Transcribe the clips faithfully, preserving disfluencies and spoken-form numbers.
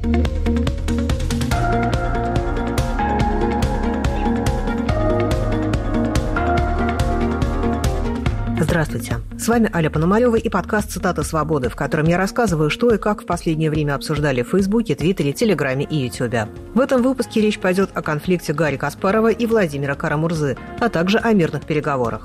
Здравствуйте. С вами Аля Пономарева и подкаст «Цитаты свободы», в котором я рассказываю, что и как в последнее время обсуждали в Фейсбуке, Твиттере, Телеграме и Ютубе. В этом выпуске речь пойдет о конфликте Гарри Каспарова и Владимира Кара-Мурзы, а также о мирных переговорах.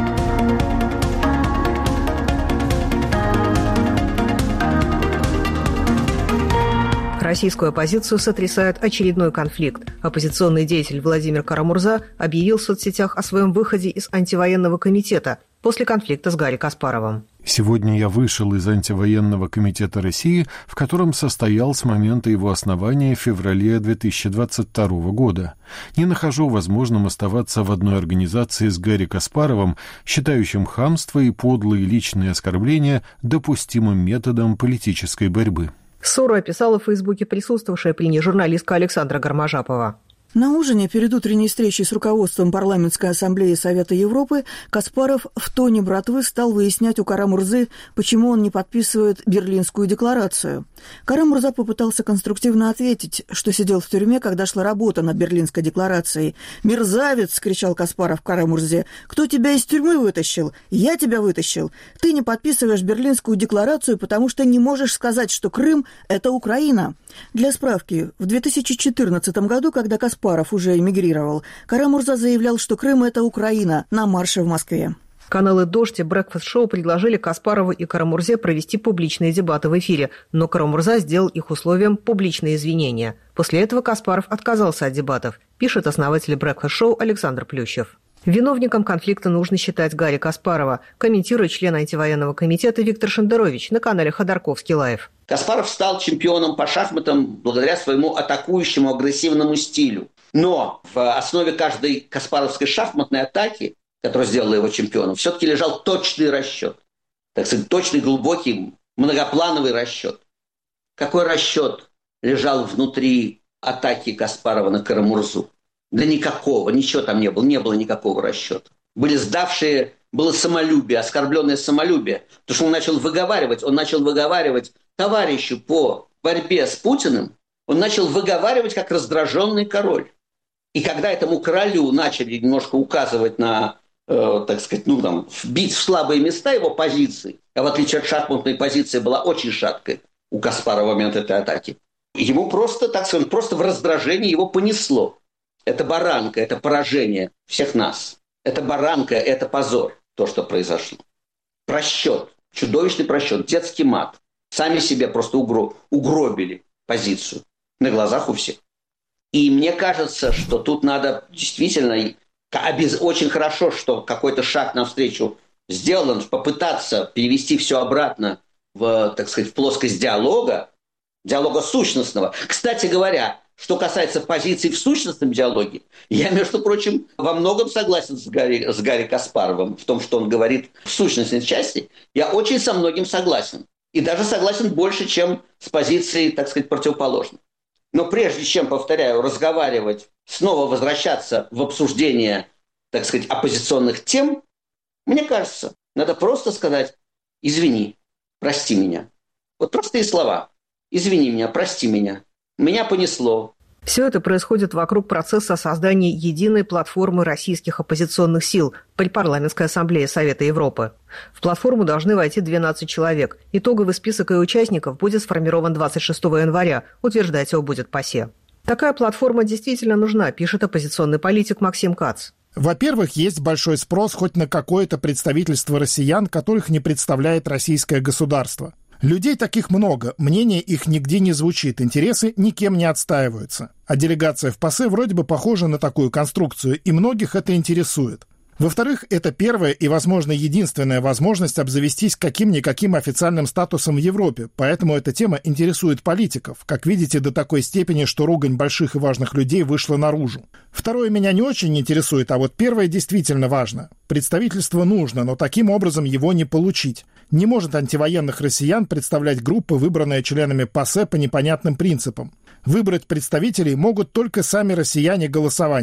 Российскую оппозицию сотрясает очередной конфликт. Оппозиционный деятель Владимир Кара-Мурза объявил в соцсетях о своем выходе из антивоенного комитета после конфликта с Гарри Каспаровым. «Сегодня я вышел из антивоенного комитета России, в котором состоял с момента его основания в феврале две тысячи двадцать второго года. Не нахожу возможным оставаться в одной организации с Гарри Каспаровым, считающим хамство и подлые личные оскорбления допустимым методом политической борьбы». Ссору описала в Фейсбуке присутствовавшая при ней журналистка Александра Гармажапова. На ужине перед утренней встречей с руководством Парламентской ассамблеи Совета Европы Каспаров в тоне братвы стал выяснять у Кара-Мурзы, почему он не подписывает Берлинскую декларацию. Кара-Мурза попытался конструктивно ответить, что сидел в тюрьме, когда шла работа над Берлинской декларацией. «Мерзавец!» — кричал Каспаров Кара-Мурзе. «Кто тебя из тюрьмы вытащил? Я тебя вытащил. Ты не подписываешь Берлинскую декларацию, потому что не можешь сказать, что Крым — это Украина». Для справки, в две тысячи четырнадцатом году, когда Каспаров Каспаров уже эмигрировал, Кара-Мурза заявлял, что Крым – это Украина, на марше в Москве. Каналы «Дождь» и «Брекфаст Шоу» предложили Каспарову и Кара-Мурзе провести публичные дебаты в эфире, но Кара-Мурза сделал их условием публичные извинения. После этого Каспаров отказался от дебатов, пишет основатель «Брекфаст Шоу» Александр Плющев. Виновником конфликта нужно считать Гарри Каспарова, комментирует член антивоенного комитета Виктор Шендерович на канале «Ходорковский лайв». Каспаров стал чемпионом по шахматам благодаря своему атакующему агрессивному стилю. Но в основе каждой каспаровской шахматной атаки, которая сделала его чемпионом, все-таки лежал точный расчет. Так сказать, точный, глубокий, многоплановый расчет. Какой расчет лежал внутри атаки Каспарова на Кара-Мурзу? Да никакого, ничего там не было, не было никакого расчета. Были сдавшие, было самолюбие, оскорбленное самолюбие. Потому что он начал выговаривать, он начал выговаривать товарищу по борьбе с Путиным, он начал выговаривать как раздраженный король. И когда этому королю начали немножко указывать на, э, так сказать, ну там, бить в слабые места его позиции, а в отличие от шахматной позиции была очень шаткой у Каспарова в момент этой атаки, ему просто, так сказать, просто в раздражении его понесло. Это баранка, это поражение всех нас. Это баранка, это позор, то, что произошло. Просчет, чудовищный просчет, детский мат. Сами себе просто угро- угробили позицию на глазах у всех. И мне кажется, что тут надо действительно... Очень хорошо, что какой-то шаг навстречу сделан, попытаться перевести все обратно в, так сказать, в плоскость диалога, диалога сущностного. Кстати говоря, что касается позиций в сущностном диалоге, я, между прочим, во многом согласен с Гарри, с Гарри Каспаровым в том, что он говорит в сущностной части. Я очень со многим согласен. И даже согласен больше, чем с позицией, так сказать, противоположной. Но прежде чем, повторяю, разговаривать, снова возвращаться в обсуждение, так сказать, оппозиционных тем, мне кажется, надо просто сказать «извини, прости меня». Вот простые слова. «Извини меня, прости меня. Меня понесло». Все это происходит вокруг процесса создания единой платформы российских оппозиционных сил при Парламентской ассамблее Совета Европы. В платформу должны войти двенадцать человек. Итоговый список ее участников будет сформирован двадцать шестого января. Утверждать его будет ПАСЕ. Такая платформа действительно нужна, пишет оппозиционный политик Максим Кац. Во-первых, есть большой спрос хоть на какое-то представительство россиян, которых не представляет российское государство. Людей таких много, мнение их нигде не звучит, интересы никем не отстаиваются. А делегация в ПАСЕ вроде бы похожа на такую конструкцию, и многих это интересует. Во-вторых, это первая и, возможно, единственная возможность обзавестись каким-никаким официальным статусом в Европе, поэтому эта тема интересует политиков, как видите, до такой степени, что ругань больших и важных людей вышла наружу. Второе меня не очень интересует, а вот первое действительно важно. Представительство нужно, но таким образом его не получить. Не может антивоенных россиян представлять группа, выбранная членами ПАСЕ по непонятным принципам. Выбрать представителей могут только сами россияне голосованием.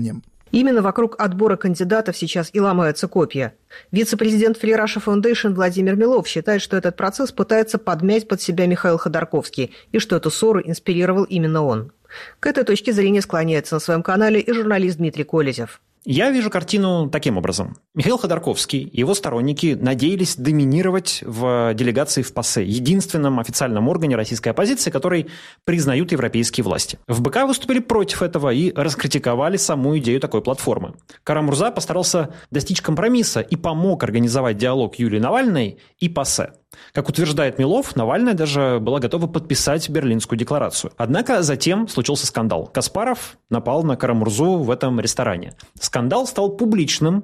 Именно вокруг отбора кандидатов сейчас и ломаются копья. Вице-президент Free Russia Foundation Владимир Милов считает, что этот процесс пытается подмять под себя Михаил Ходорковский, и что эту ссору инспирировал именно он. К этой точке зрения склоняется на своем канале и журналист Дмитрий Колезев. Я вижу картину таким образом. Михаил Ходорковский и его сторонники надеялись доминировать в делегации в ПАСЕ, единственном официальном органе российской оппозиции, который признают европейские власти. В БК выступили против этого и раскритиковали саму идею такой платформы. Кара-Мурза постарался достичь компромисса и помог организовать диалог Юлии Навальной и ПАСЕ. Как утверждает Милов, Навальная даже была готова подписать Берлинскую декларацию. Однако затем случился скандал. Каспаров напал на Кара-Мурзу в этом ресторане. Скандал стал публичным,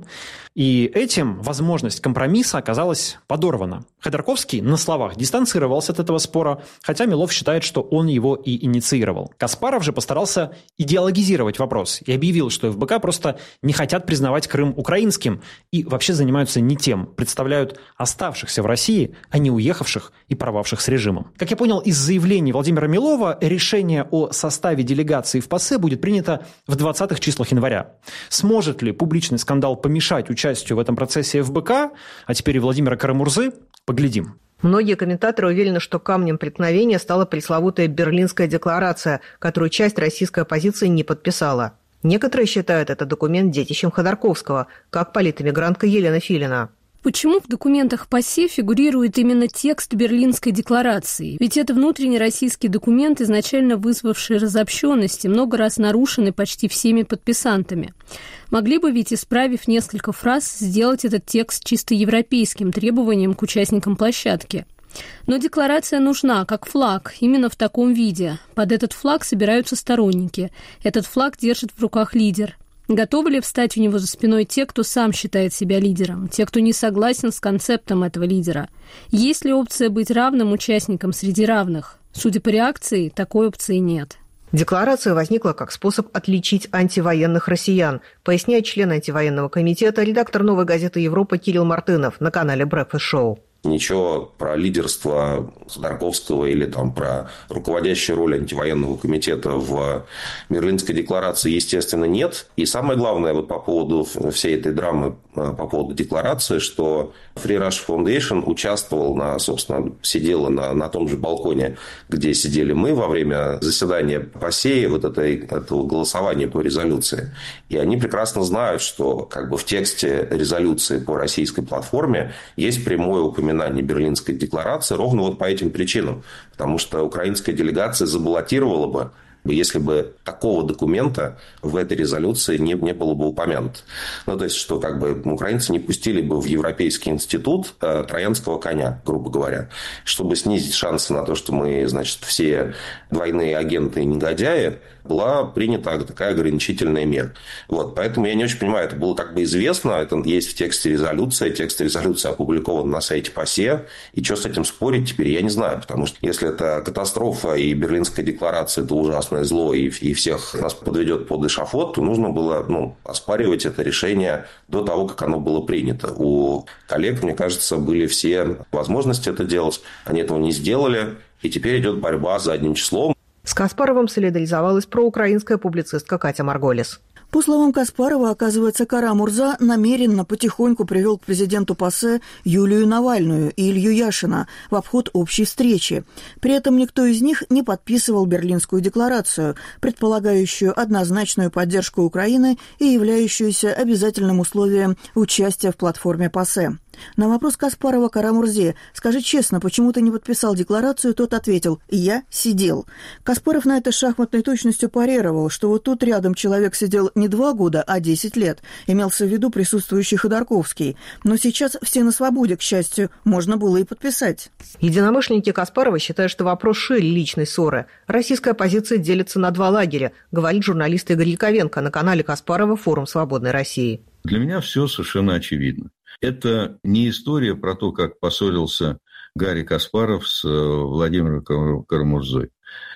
и этим возможность компромисса оказалась подорвана. Ходорковский на словах дистанцировался от этого спора, хотя Милов считает, что он его и инициировал. Каспаров же постарался идеологизировать вопрос и объявил, что эф бэ ка просто не хотят признавать Крым украинским и вообще занимаются не тем, представляют оставшихся в России, а не уехавших и порвавших с режимом. Как я понял из заявлений Владимира Милова, решение о составе делегации в ПАСЕ будет принято в двадцатых числах января. Сможет ли публичный скандал помешать участию в этом процессе эф бэ ка, а теперь и Владимира Кара-Мурзы, поглядим. Многие комментаторы уверены, что камнем преткновения стала пресловутая Берлинская декларация, которую часть российской оппозиции не подписала. Некоторые считают этот документ детищем Ходорковского, как политэмигрантка Елена Филина. Почему в документах ПАСЕ фигурирует именно текст Берлинской декларации? Ведь это внутренний российский документ, изначально вызвавший разобщенность и много раз нарушенный почти всеми подписантами. Могли бы ведь, исправив несколько фраз, сделать этот текст чисто европейским требованием к участникам площадки. Но декларация нужна, как флаг, именно в таком виде. Под этот флаг собираются сторонники. Этот флаг держит в руках лидер. Готовы ли встать у него за спиной те, кто сам считает себя лидером, те, кто не согласен с концептом этого лидера? Есть ли опция быть равным участником среди равных? Судя по реакции, такой опции нет. Декларация возникла как способ отличить антивоенных россиян, поясняет член антивоенного комитета, редактор «Новой газеты Европа» Кирилл Мартынов на канале Breakfast Show. Ничего про лидерство Ходорковского или там про руководящую роль антивоенного комитета в Берлинской декларации, естественно, нет. И самое главное вот по поводу всей этой драмы, по поводу декларации, что Free Russia Foundation участвовал, на, собственно, сидела на, на том же балконе, где сидели мы во время заседания ПАСЕ, вот этой, этого голосования по резолюции. И они прекрасно знают, что как бы в тексте резолюции по российской платформе есть прямое упоминание Берлинской декларации ровно вот по этим причинам. Потому что украинская делегация забаллотировала бы, если бы такого документа в этой резолюции не, не было бы упомянуто. Ну, то есть, что как бы украинцы не пустили бы в Европейский институт э, троянского коня, грубо говоря, чтобы снизить шансы на то, что мы, значит, все двойные агенты и негодяи, была принята такая ограничительная мера. Вот, поэтому я не очень понимаю, это было как бы известно, это есть в тексте резолюции, текст резолюции опубликован на сайте ПАСЕ, и что с этим спорить теперь, я не знаю, потому что если это катастрофа и Берлинская декларация – это ужасное зло, и, и всех нас подведет под эшафот, то нужно было ну, оспаривать это решение до того, как оно было принято. У коллег, мне кажется, были все возможности это делать, они этого не сделали, и теперь идет борьба задним числом. С Каспаровым солидаризовалась проукраинская публицистка Катя Марголис. По словам Каспарова, оказывается, Кара-Мурза намеренно потихоньку привел к президенту ПАСЕ Юлию Навальную и Илью Яшина в обход общей встречи. При этом никто из них не подписывал Берлинскую декларацию, предполагающую однозначную поддержку Украины и являющуюся обязательным условием участия в платформе ПАСЕ. На вопрос Каспарова Кара-Мурзе: «Скажи честно, почему ты не подписал декларацию?» Тот ответил: «Я сидел». Каспаров на это шахматной точностью парировал, что вот тут рядом человек сидел не два года, а десять лет. Имелся в виду присутствующий Ходорковский. Но сейчас все на свободе, к счастью, можно было и подписать. Единомышленники Каспарова считают, что вопрос шире личной ссоры. Российская оппозиция делится на два лагеря, говорит журналист Игорь Яковенко на канале Каспарова «Форум Свободной России». Для меня все совершенно очевидно. Это не история про то, как поссорился Гарри Каспаров с Владимиром Кара-Мурзой.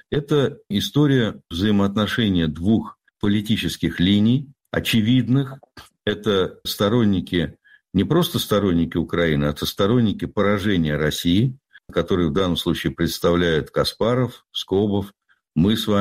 Это история взаимоотношения двух политических линий, очевидных. Это сторонники, не просто сторонники Украины, а это сторонники поражения России, которые в данном случае представляют Каспаров, Скобов, мы с вами,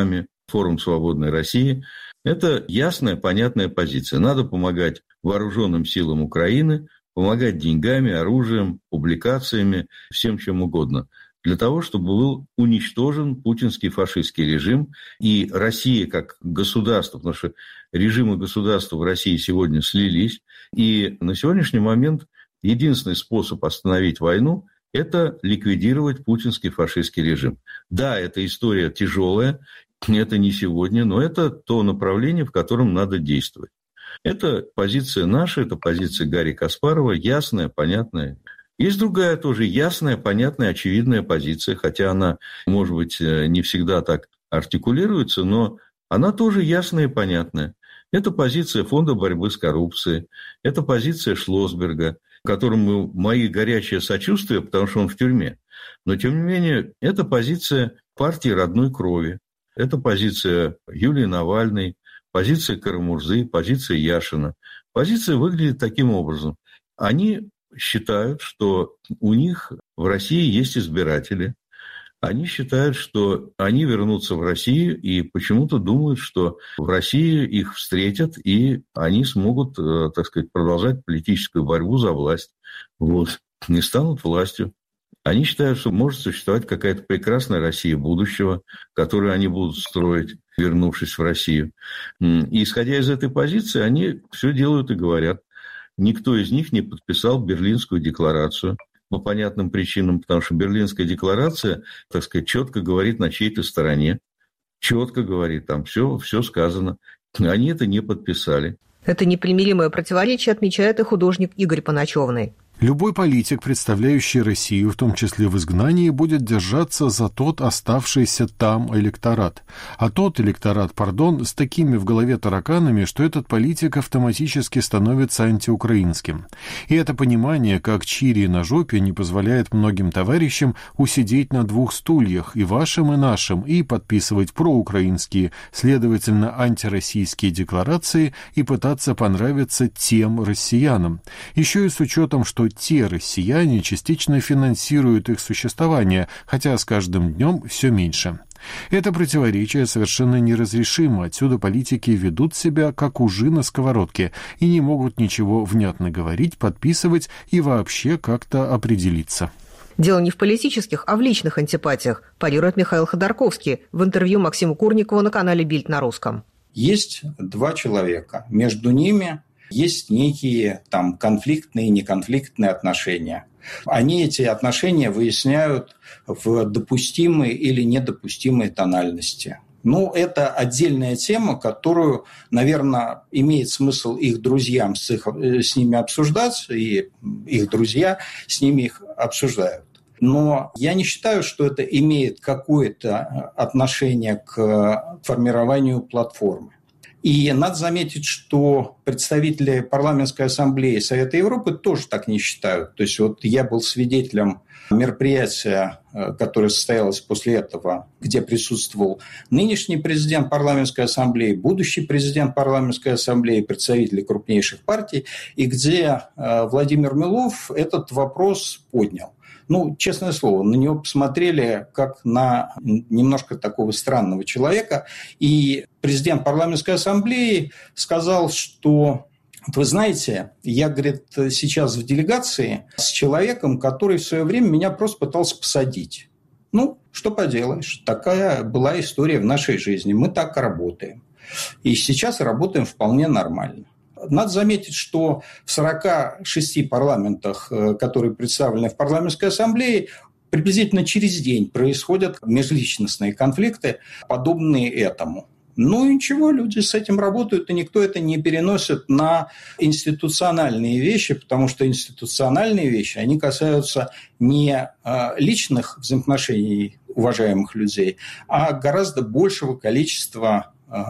Форум «Свободной России». Это ясная, понятная позиция. Надо помогать вооруженным силам Украины, помогать деньгами, оружием, публикациями, всем чем угодно, для того, чтобы был уничтожен путинский фашистский режим. И Россия как государство, потому что режимы государства в России сегодня слились, и на сегодняшний момент единственный способ остановить войну – это ликвидировать путинский фашистский режим. Да, эта история тяжелая, это не сегодня, но это то направление, в котором надо действовать. Это позиция наша, это позиция Гарри Каспарова, ясная, понятная. Есть другая тоже ясная, понятная, очевидная позиция, хотя она, может быть, не всегда так артикулируется, но она тоже ясная и понятная. Это позиция Фонда борьбы с коррупцией, это позиция Шлоссберга, которому мои горячее сочувствие, потому что он в тюрьме. Но, тем не менее, это позиция партии родной крови, это позиция Юлии Навальной, позиция Карамурзы, позиция Яшина. Позиция выглядит таким образом. Они считают, что у них в России есть избиратели. Они считают, что они вернутся в Россию и почему-то думают, что в России их встретят, и они смогут, так сказать, продолжать политическую борьбу за власть. Вот. Не станут властью. Они считают, что может существовать какая-то прекрасная Россия будущего, которую они будут строить, вернувшись в Россию. И, исходя из этой позиции, они все делают и говорят. Никто из них не подписал Берлинскую декларацию по понятным причинам, потому что Берлинская декларация, так сказать, четко говорит на чьей-то стороне, четко говорит, там все, все сказано. Они это не подписали. Это непримиримое противоречие отмечает и художник Игорь Паначевный. Любой политик, представляющий Россию, в том числе в изгнании, будет держаться за тот оставшийся там электорат. А тот электорат, пардон, с такими в голове тараканами, что этот политик автоматически становится антиукраинским. И это понимание, как чири на жопе, не позволяет многим товарищам усидеть на двух стульях, и вашим, и нашим, и подписывать проукраинские, следовательно, антироссийские декларации и пытаться понравиться тем россиянам. Еще и с учетом, что те россияне частично финансируют их существование, хотя с каждым днем все меньше. Это противоречие совершенно неразрешимо, отсюда политики ведут себя как ужи на сковородке и не могут ничего внятно говорить, подписывать и вообще как-то определиться. Дело не в политических, а в личных антипатиях, парирует Михаил Ходорковский в интервью Максиму Курникову на канале «Бильд» на русском. Есть два человека, между ними есть некие там конфликтные и неконфликтные отношения. Они эти отношения выясняют в допустимой или недопустимой тональности. Ну, это отдельная тема, которую, наверное, имеет смысл их друзьям с, их, с ними обсуждать, и их друзья с ними их обсуждают. Но я не считаю, что это имеет какое-то отношение к формированию платформы. И надо заметить, что представители Парламентской ассамблеи Совета Европы тоже так не считают. То есть вот я был свидетелем мероприятия, которое состоялось после этого, где присутствовал нынешний президент Парламентской ассамблеи, будущий президент Парламентской ассамблеи, представители крупнейших партий, и где Владимир Милов этот вопрос поднял. Ну, честное слово, на него посмотрели как на немножко такого странного человека. И президент Парламентской ассамблеи сказал, что, вы знаете, я, говорит, сейчас в делегации с человеком, который в свое время меня просто пытался посадить. Ну, что поделаешь, такая была история в нашей жизни. Мы так работаем. И сейчас работаем вполне нормально. Надо заметить, что в сорока шести парламентах, которые представлены в парламентской ассамблее, приблизительно через день происходят межличностные конфликты, подобные этому. Ну и ничего, люди с этим работают, и никто это не переносит на институциональные вещи, потому что институциональные вещи, они касаются не личных взаимоотношений уважаемых людей, а гораздо большего количества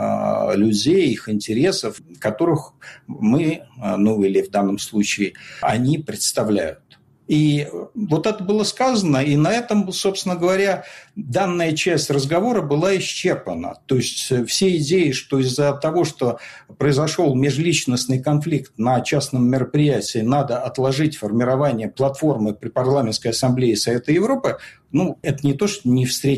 людей, их интересов, которых мы, ну или в данном случае, они представляют. И вот это было сказано, и на этом, собственно говоря, данная часть разговора была исчерпана. То есть все идеи, что из-за того, что произошел межличностный конфликт на частном мероприятии, надо отложить формирование платформы при Парламентской ассамблее Совета Европы, ну, это не то, что не встретило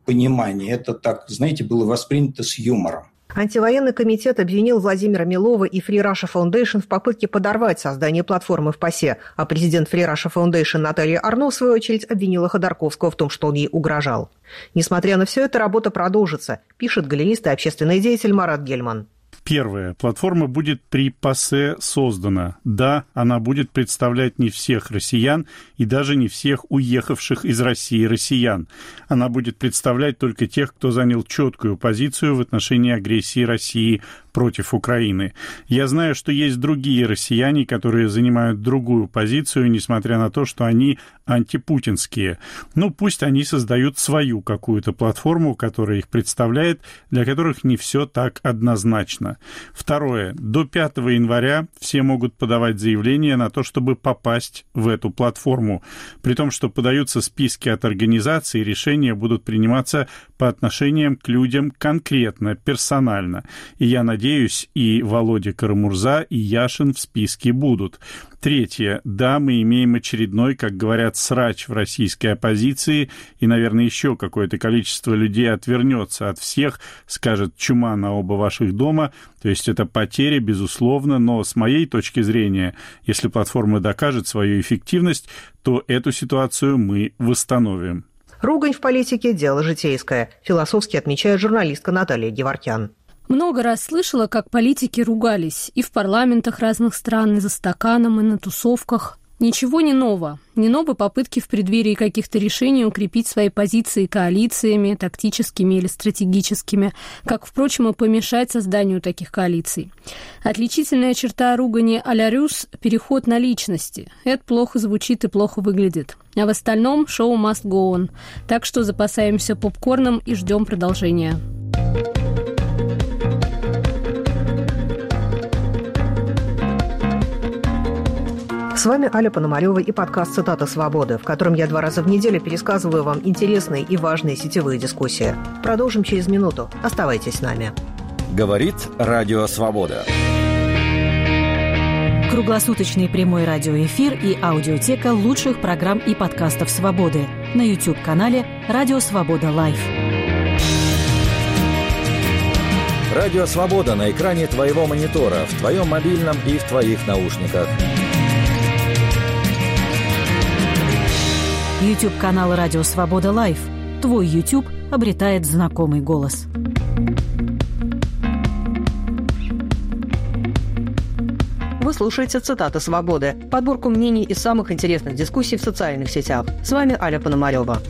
понимании это так, знаете, было воспринято с юмором. Антивоенный комитет обвинил Владимира Милова и Free Russia Foundation в попытке подорвать создание платформы в ПАСЕ, а президент Free Russia Foundation Наталья Арно, в свою очередь, обвинила Ходорковского в том, что он ей угрожал. Несмотря на все это, работа продолжится, пишет галерист и общественный деятель Марат Гельман. Первое. Платформа будет при ПАСЕ создана. Да, она будет представлять не всех россиян и даже не всех уехавших из России россиян. Она будет представлять только тех, кто занял четкую позицию в отношении агрессии России против Украины. Я знаю, что есть другие россияне, которые занимают другую позицию, несмотря на то, что они антипутинские. Ну, пусть они создают свою какую-то платформу, которая их представляет, для которых не все так однозначно. Второе. До пятого января все могут подавать заявление на то, чтобы попасть в эту платформу. При том, что подаются списки от организаций, решения будут приниматься по отношениям к людям конкретно, персонально. И я надеюсь, и Володя Карамурза, и Яшин в списке будут. Третье. Да, мы имеем очередной, как говорят, срач в российской оппозиции, и, наверное, еще какое-то количество людей отвернется от всех, скажет «чума на оба ваших дома». То есть это потеря, безусловно, но с моей точки зрения, если платформа докажет свою эффективность, то эту ситуацию мы восстановим. Ругань в политике – дело житейское, философски отмечает журналистка Наталья Геворкян. Много раз слышала, как политики ругались и в парламентах разных стран, и за стаканом, и на тусовках. Ничего не нового. Не новые попытки в преддверии каких-то решений укрепить свои позиции коалициями, тактическими или стратегическими, как, впрочем, и помешать созданию таких коалиций. Отличительная черта ругани а-ля Рюс – переход на личности. Это плохо звучит и плохо выглядит. А в остальном шоу must go on. Так что запасаемся попкорном и ждем продолжения. С вами Аля Пономарева и подкаст «Цитата свободы», в котором я два раза в неделю пересказываю вам интересные и важные сетевые дискуссии. Продолжим через минуту. Оставайтесь с нами. Говорит Радио Свобода. Круглосуточный прямой радиоэфир и аудиотека лучших программ и подкастов «Свободы» на YouTube-канале «Радио Свобода Лайв». Радио Свобода на экране твоего монитора, в твоем мобильном и в твоих наушниках. YouTube-канал «Радио Свобода Лайв». Твой YouTube обретает знакомый голос. Вы слушаете «Цитаты свободы», подборку мнений из самых интересных дискуссий в социальных сетях. С вами Аля Пономарева.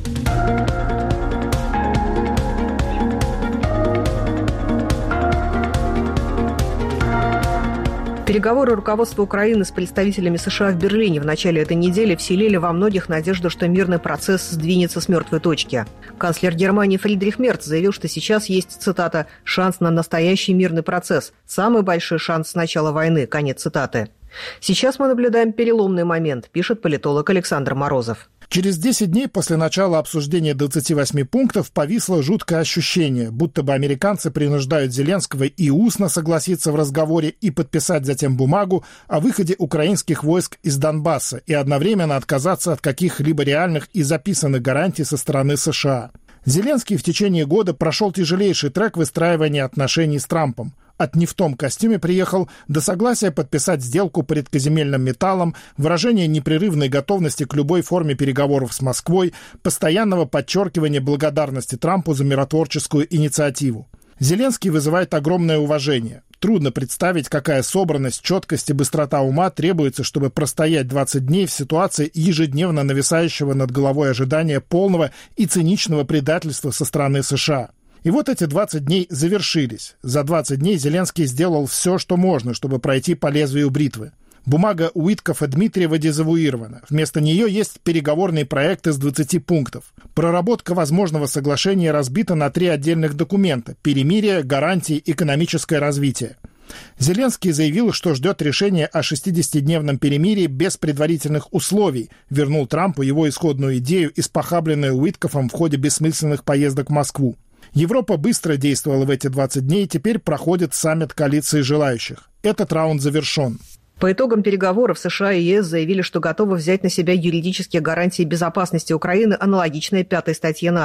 Переговоры руководства Украины с представителями США в Берлине в начале этой недели вселили во многих надежду, что мирный процесс сдвинется с мертвой точки. Канцлер Германии Фридрих Мерц заявил, что сейчас есть, цитата, «шанс на настоящий мирный процесс. Самый большой шанс с начала войны». Конец цитаты. Сейчас мы наблюдаем переломный момент, пишет политолог Александр Морозов. Через десять дней после начала обсуждения двадцати восьми пунктов повисло жуткое ощущение, будто бы американцы принуждают Зеленского и устно согласиться в разговоре и подписать затем бумагу о выходе украинских войск из Донбасса и одновременно отказаться от каких-либо реальных и записанных гарантий со стороны США. Зеленский в течение года прошел тяжелейший трек выстраивания отношений с Трампом. От «не в том костюме» приехал до согласия подписать сделку по редкоземельным металлам, выражения непрерывной готовности к любой форме переговоров с Москвой, постоянного подчеркивания благодарности Трампу за миротворческую инициативу. Зеленский вызывает огромное уважение. Трудно представить, какая собранность, четкость и быстрота ума требуется, чтобы простоять двадцать дней в ситуации ежедневно нависающего над головой ожидания полного и циничного предательства со стороны США. И вот эти двадцать дней завершились. За двадцать дней Зеленский сделал все, что можно, чтобы пройти по лезвию бритвы. Бумага Уиткофа-Дмитриева дезавуирована. Вместо нее есть переговорный проект из двадцати пунктов. Проработка возможного соглашения разбита на три отдельных документа – перемирие, гарантии, экономическое развитие. Зеленский заявил, что ждет решения о шестидесятидневном перемирии без предварительных условий, вернул Трампу его исходную идею, испохабленную Уиткофом в ходе бессмысленных поездок в Москву. Европа быстро действовала в эти двадцать дней, теперь проходит саммит коалиции желающих. Этот раунд завершен. По итогам переговоров США и ЕС заявили, что готовы взять на себя юридические гарантии безопасности Украины, аналогичные пятой статье НАТО.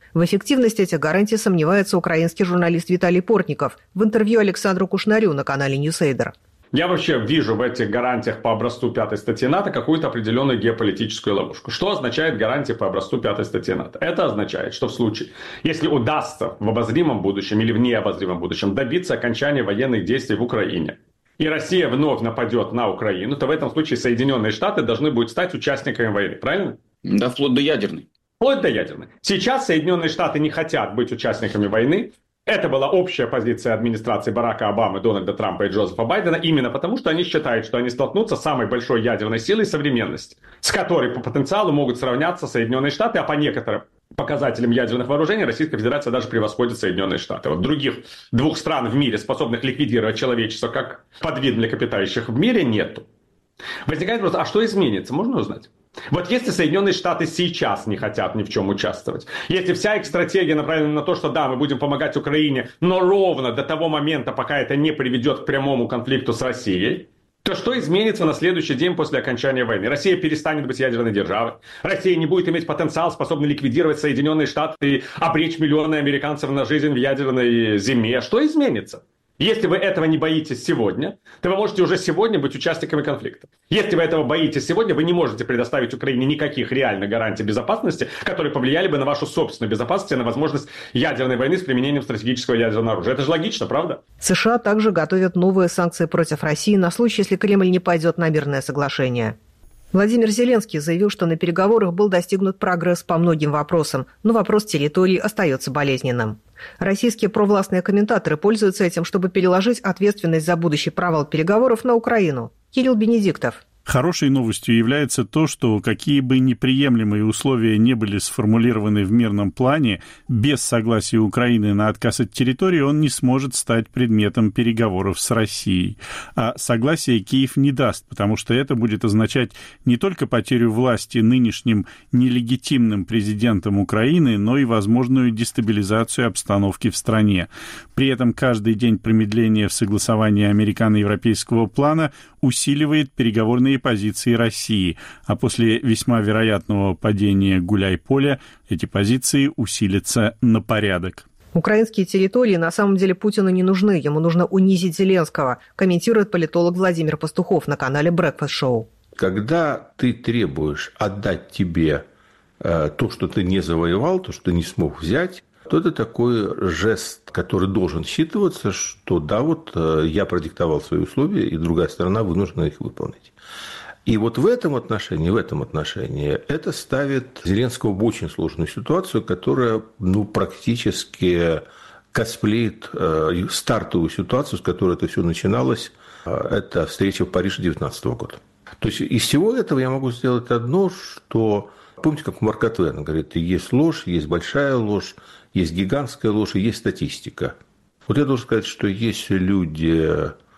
В эффективности этих гарантий сомневается украинский журналист Виталий Портников в интервью Александру Кушнарю на канале Ньюсейдер. Я вообще вижу в этих гарантиях по образцу пятой статьи НАТО какую-то определенную геополитическую ловушку. Что означает гарантия по образцу пятой статьи НАТО? Это означает, что в случае, если удастся в обозримом будущем или в необозримом будущем добиться окончания военных действий в Украине, и Россия вновь нападет на Украину, то в этом случае Соединенные Штаты должны будут стать участниками войны. Правильно? Да, вплоть до ядерной. Вплоть до ядерной. Сейчас Соединенные Штаты не хотят быть участниками войны. Это была общая позиция администрации Барака Обамы, Дональда Трампа и Джозефа Байдена именно потому, что они считают, что они столкнутся с самой большой ядерной силой современности, с которой по потенциалу могут сравняться Соединенные Штаты, а по некоторым показателям ядерных вооружений Российская Федерация даже превосходит Соединенные Штаты. Вот других двух стран в мире, способных ликвидировать человечество как подвид млекопитающих в мире, нету. Возникает вопрос, а что изменится? Можно узнать? Вот если Соединенные Штаты сейчас не хотят ни в чем участвовать, если вся их стратегия направлена на то, что да, мы будем помогать Украине, но ровно до того момента, пока это не приведет к прямому конфликту с Россией, то что изменится на следующий день после окончания войны? Россия перестанет быть ядерной державой, Россия не будет иметь потенциал, способный ликвидировать Соединенные Штаты и обречь миллионы американцев на жизнь в ядерной зиме. Что изменится? Если вы этого не боитесь сегодня, то вы можете уже сегодня быть участниками конфликта. Если вы этого боитесь сегодня, вы не можете предоставить Украине никаких реальных гарантий безопасности, которые повлияли бы на вашу собственную безопасность и на возможность ядерной войны с применением стратегического ядерного оружия. Это же логично, правда? США также готовят новые санкции против России на случай, если Кремль не пойдет на мирное соглашение. Владимир Зеленский заявил, что на переговорах был достигнут прогресс по многим вопросам, но вопрос территории остается болезненным. Российские провластные комментаторы пользуются этим, чтобы переложить ответственность за будущий провал переговоров на Украину. Кирилл Бенедиктов. Хорошей новостью является то, что какие бы неприемлемые условия не были сформулированы в мирном плане, без согласия Украины на отказ от территории он не сможет стать предметом переговоров с Россией. А согласие Киев не даст, потому что это будет означать не только потерю власти нынешним нелегитимным президентом Украины, но и возможную дестабилизацию обстановки в стране. При этом каждый день промедления в согласовании американо-европейского плана усиливает переговорные позиции России, а после весьма вероятного падения Гуляй-Поля эти позиции усилятся на порядок. Украинские территории на самом деле Путину не нужны, ему нужно унизить Зеленского, комментирует политолог Владимир Пастухов на канале Breakfast Show. Когда ты требуешь отдать тебе э, то, что ты не завоевал, то, что ты не смог взять, то это такой жест, который должен считываться, что да, вот я продиктовал свои условия, и другая сторона вынуждена их выполнить. И вот в этом отношении, в этом отношении это ставит Зеленского в очень сложную ситуацию, которая ну, практически косплеит э, стартовую ситуацию, с которой это все начиналось. Это встреча в Париже две тысячи девятнадцатого года. То есть из всего этого я могу сделать одно, что... Помните, как Марк Твен говорит, есть ложь, есть большая ложь, есть гигантская ложь и есть статистика. Вот я должен сказать, что есть люди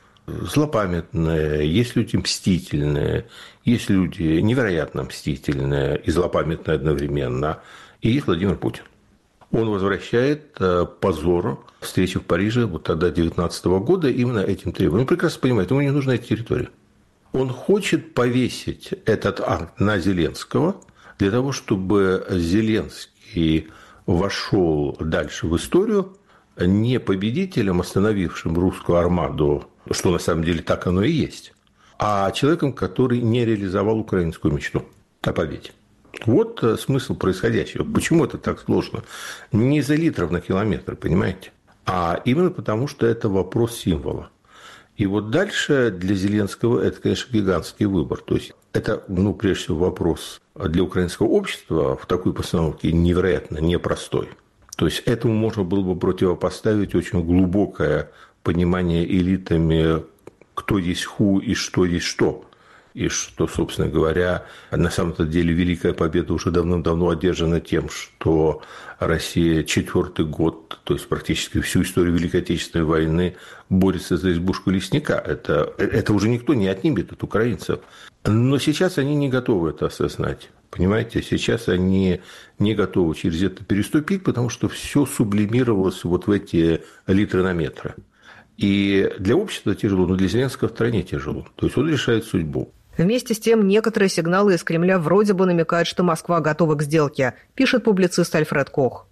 злопамятные, есть люди мстительные, есть люди невероятно мстительные и злопамятные одновременно, и есть Владимир Путин. Он возвращает позор встречи в Париже вот тогда две тысячи девятнадцатого года именно этим требованием. Он прекрасно понимает, ему не нужна эта территория. Он хочет повесить этот акт на Зеленского, для того, чтобы Зеленский вошел дальше в историю не победителем, остановившим русскую армаду, что на самом деле так оно и есть, а человеком, который не реализовал украинскую мечту о победе. Вот смысл происходящего. Почему это так сложно? Не из-за литров на километр, понимаете? А именно потому, что это вопрос символа. И вот дальше для Зеленского это, конечно, гигантский выбор. То есть это, ну, прежде всего, вопрос для украинского общества в такой постановке невероятно непростой. То есть этому можно было бы противопоставить очень глубокое понимание элитами, кто есть ху и что есть что. И что, собственно говоря, на самом-то деле Великая Победа уже давным-давно одержана тем, что Россия четвертый год, то есть практически всю историю Великой Отечественной войны, борется за избушку лесника. Это, это уже никто не отнимет от украинцев. Но сейчас они не готовы это осознать. Понимаете, сейчас они не готовы через это переступить, потому что все сублимировалось вот в эти литры на метры. И для общества тяжело, но для Зеленского в стране тяжело. То есть он решает судьбу. Вместе с тем, некоторые сигналы из Кремля вроде бы намекают, что Москва готова к сделке, пишет публицист Альфред Кох.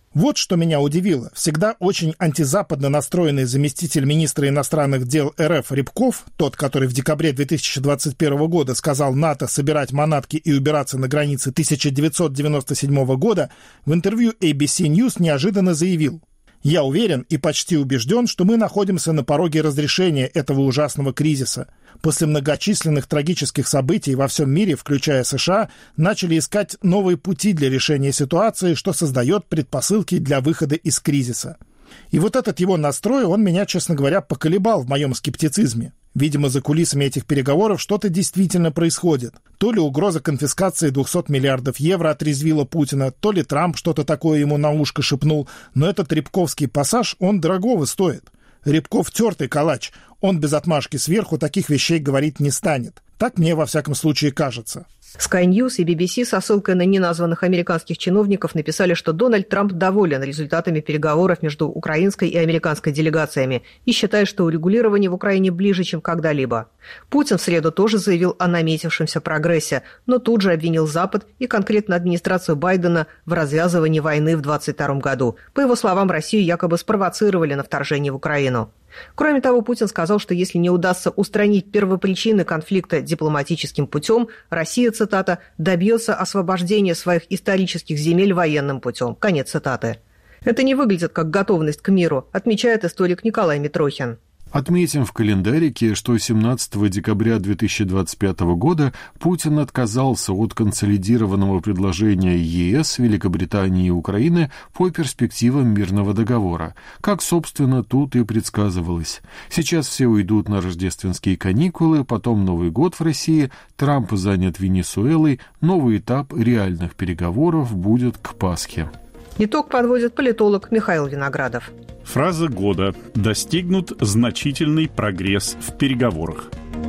Вот что меня удивило. Всегда очень антизападно настроенный заместитель министра иностранных дел РФ Рябков, тот, который в декабре две тысячи двадцать первого года сказал НАТО собирать манатки и убираться на границе тысяча девятьсот девяносто седьмого года, в интервью эй би си News неожиданно заявил: «Я уверен и почти убежден, что мы находимся на пороге разрешения этого ужасного кризиса. После многочисленных трагических событий во всем мире, включая США, начали искать новые пути для решения ситуации, что создает предпосылки для выхода из кризиса». И вот этот его настрой, он меня, честно говоря, поколебал в моем скептицизме. Видимо, за кулисами этих переговоров что-то действительно происходит. То ли угроза конфискации двухсот миллиардов евро отрезвила Путина, то ли Трамп что-то такое ему на ушко шепнул. Но этот рябковский пассаж, он дорогого стоит. Рябков тертый калач. Он без отмашки сверху таких вещей говорить не станет. Так мне, во всяком случае, кажется. Sky News и би би си со ссылкой на неназванных американских чиновников написали, что Дональд Трамп доволен результатами переговоров между украинской и американской делегациями и считает, что урегулирование в Украине ближе, чем когда-либо. Путин в среду тоже заявил о наметившемся прогрессе, но тут же обвинил Запад и конкретно администрацию Байдена в развязывании войны в двадцать втором году. По его словам, Россию якобы спровоцировали на вторжение в Украину. Кроме того, Путин сказал, что если не удастся устранить первопричины конфликта дипломатическим путем, Россия, цитата, «добьется освобождения своих исторических земель военным путем». Конец цитаты. Это не выглядит как готовность к миру, отмечает историк Николай Митрохин. Отметим в календарике, что семнадцатого декабря две тысячи двадцать пятого года Путин отказался от консолидированного предложения ЕС, Великобритании и Украины по перспективам мирного договора, как, собственно, тут и предсказывалось. Сейчас все уйдут на рождественские каникулы, потом Новый год в России, Трамп занят Венесуэлой, новый этап реальных переговоров будет к Пасхе. Итог подводит политолог Михаил Виноградов. Фраза года: «Достигнут значительный прогресс в переговорах».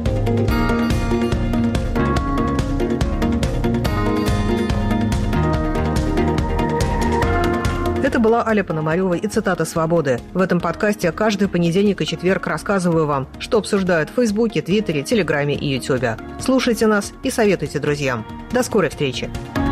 Это была Аля Пономарева и цитата «Свободы». В этом подкасте каждый понедельник и четверг рассказываю вам, что обсуждают в Фейсбуке, Твиттере, Телеграме и Ютубе. Слушайте нас и советуйте друзьям. До скорой встречи!